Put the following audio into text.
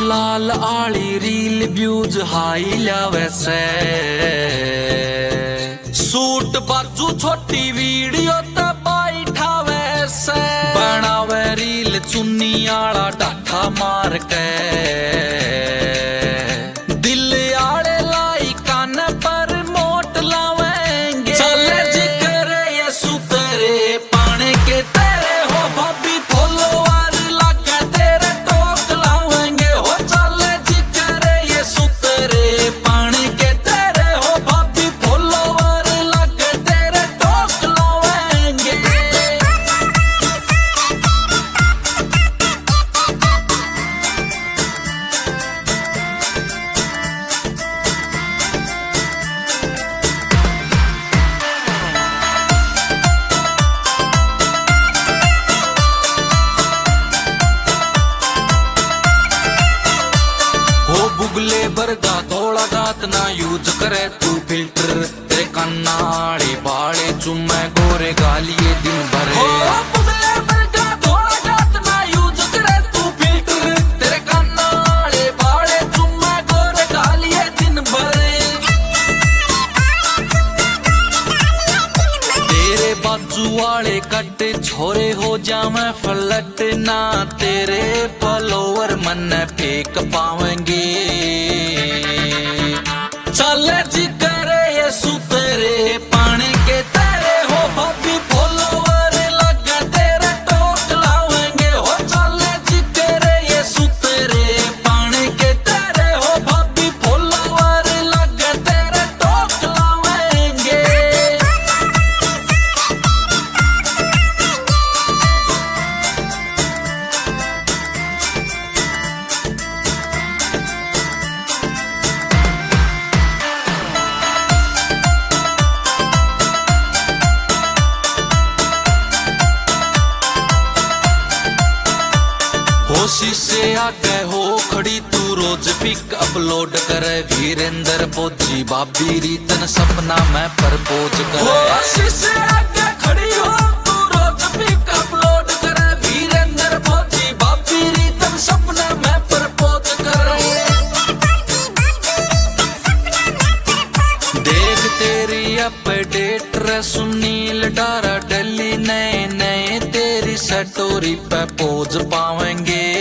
लाल आली reel views high लावे से सूट बाजू छोटी वीडियो ते बैठावे से बनावे रील चुन्नी आला डाठा मार के दिल आले लाई कान पर मोट लावेंगे चले जिक्र ये सुतरे पाने के तेरे हो भाभी फॉलोवर लगे तेरे टोक लावेंगे हो चले जिक्र ये सुतरे पाने के तेरे हो भाभी फॉलोवर लगे तेरे टोक लावेंगे। बुगले बरगा थोड़ा गात ना यूज करे तू फिल्टर तेरे कन्नाड़े बाड़े चुम्मे गोरे गालिए दिन भर बुगले बरगा थोड़ा गात ना यूज करे तू फिल्टर तेरे कन्नाड़े बाड़े चुम्मे गोरे गालिए दिन भर तेरे बाजू वाले कट्टे छोरे हो जावे फलट ना तेरे फॉलोवर मन फेंक पावेंगे चले जी करे ये सुतरे पानी के तेरे हो भाभी फॉलोवर लगे तेरे टोक लावेंगे हो चले जी करे ये सुतरे पानी के तेरे हो भाभी फॉलोवर लगे तेरे टोक लावेंगे। होशी से आगे हो खड़ी तू रोज पिक अपलोड करे वीरेंद्र फौजी भाभी रीतन सपना में प्रपोज करे होशी से आगे खड़ी हो तू रोज पिक अपलोड करे वीरेंद्र फौजी भाभी रीतन सपना में प्रपोज करे देख तेरी अपडेट रे सुनील डारा डली नए नए तेरी स्टोरी पे पोज पावेंगे